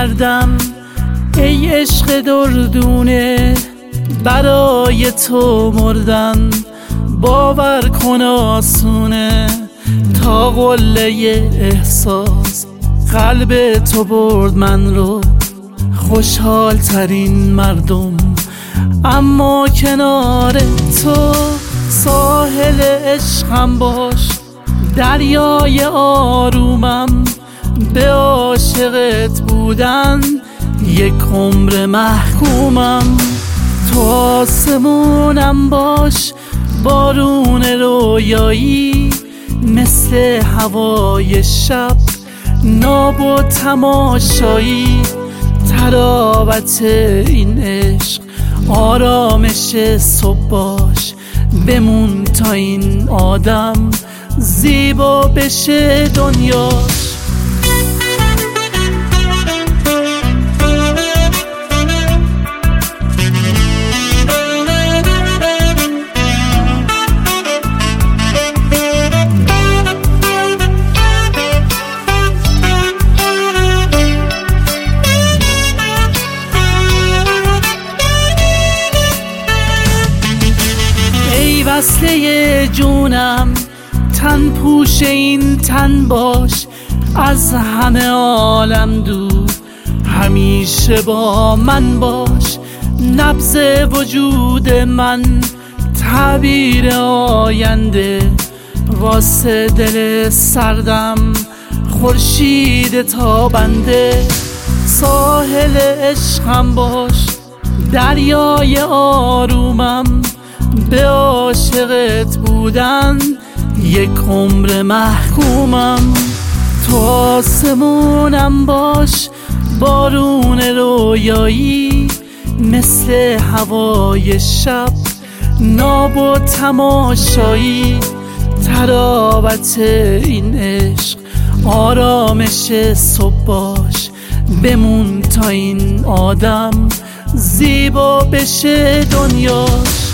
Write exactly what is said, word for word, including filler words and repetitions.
کردم ای عشق دردونه، برای تو مردن باور کن آسونه. تا قله احساس قلب تو برد من رو، خوشحال ترین مردم اما کنار تو. ساحل عشقم باش، دریای آرومم، به عاشقت بودن یک عمر محکومم. تو آسمونم باش، بارون رویایی، مثل هوای شب ناب و تماشایی. تراوت این عشق آرامش صبح باش، بمون تا این آدم زیبا بشه دنیاش. وصله جونم، تن پوش این تن باش، از همه عالم دور همیشه با من باش. نبض وجود من تعبیر آینده، واسه دل سردم خورشید تابنده. ساحل عشقم باش، دریای آرومم، به عاشقت بودن یک عمر محکومم. تو آسمونم باش، بارون رویایی، مثل هوای شب ناب و تماشایی. تراوت این عشق آرامش صبح باش، بمون تا این آدم زیبا بشه دنیاش.